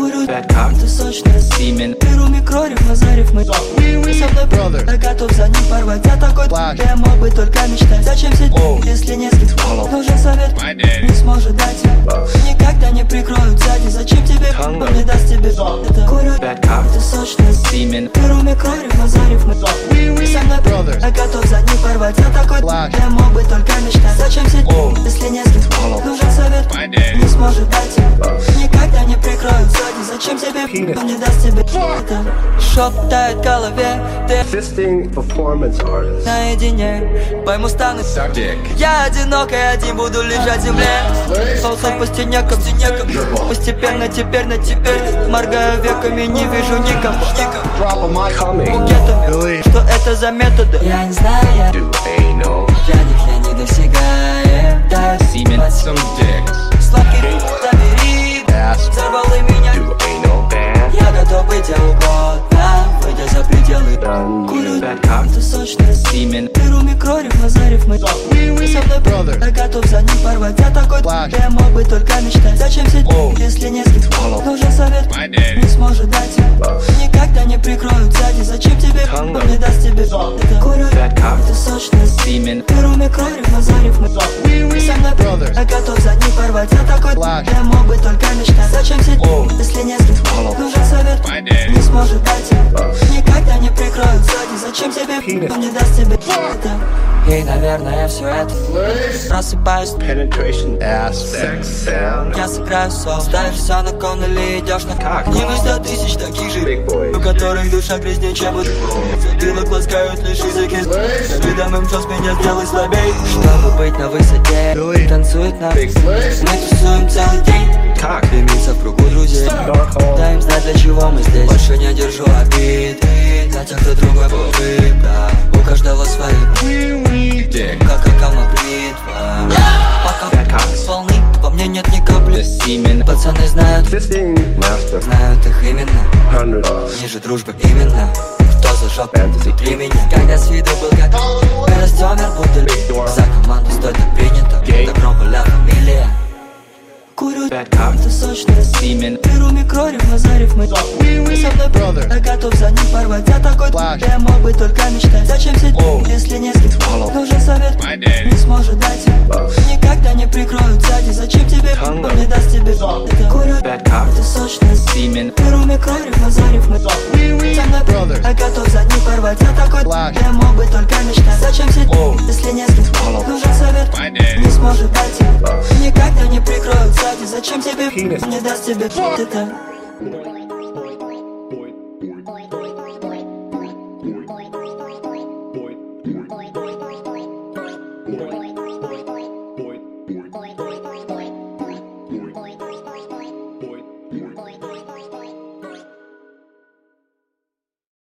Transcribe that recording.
Курю ты сочная семен. Беру микрориф, назарифмы. Ты со мной, brother, я готов за ним порвать. Я такой, я мог бы только мечтать. Зачем сидеть, если не скид? Нужен совет, не сможет дать. Никогда не прикроют сзади. Зачем тебе, он не даст тебе. Это курю ты сочная семен. Беру микрориф, назарифмы. Ты со мной, brother, я готов за ним порвать. Я такой, я мог бы только мечтать. Зачем сидеть, если не скид? Нужен совет, не сможет дать. Никогда не прикроют сзади. Зачем тебе, он не даст тебе. Это шептает в голове. Ты performance artist. Наедине, пойму стану. Я одинок и один буду лежать в земле. Ползать по стенекам, постепенно, теперь на теперь. Моргаю веками, не вижу никого. Букетами, что это за методы? Я не знаю, я них не достигаю. Да, сладкий забери, взорвал и меня. Я готов быть где угодно, выйдя за пределы. Курю ты сочная семен. Беру микрориф, назарифмы. Ты со мной, brother, я готов за ним порвать. Я такой, я мог бы только мечтать. Зачем сидеть, если не скид? Нужен совет, не сможет дать. Никогда не прикроют сзади. Зачем тебе, он не даст тебе. Это курю ты сочная семен. Беру микрориф, назарифмы. Ты со мной, brother, я готов за ним порвать. Я такой, я мог бы только мечтать. Зачем сидеть, если не скид? Нужен совет, не сможет дать. Никогда не прикроют сзади. Зачем тебе, он не даст тебе. И, наверное, все это просыпаюсь. Penetration, ass, sex, sound. Я сыграю сол. Ставишь все на кон или идешь на как. Не мы 100 тысяч таких же, у которых душа грязнее, чем вот. Затылок ласкают лишь языки. Скажи, да мчос, меня сделай слабей. Чтобы быть на высоте, танцует на мы тусуем целый день. Как дымится в кругу друзей. Дай им знать, для чего мы здесь. Больше не держу обид на тех, кто другой будет. У каждого свои. Как молитва. Пока полны, во мне нет ни капли. Пацаны знают, знают их именно. Ниже дружбы именно. Кто зажег внутри меня. Когда с виду был как вырастем, мир будет. За команду стоит так принято. Добро была фамилия. Курю ты сочная семен. Беру микрориф, назарифмы. Ты со мной, brother, я готов за ним порвать. Я такой, я мог бы только мечтать. Зачем сидеть, если не скид? Нужен совет, не сможет дать. Никогда не прикроют сзади. Зачем тебе, он не даст тебе. Это курю ты сочная семен. Беру микрориф, назарифмы. Ты со мной, brother, я готов за ним порвать. Я такой, я мог бы только мечтать. Зачем сидеть, если не скид? Нужен совет, не сможет дать. Никогда не прикроют сзади. Зачем тебе, не даст тебе. Это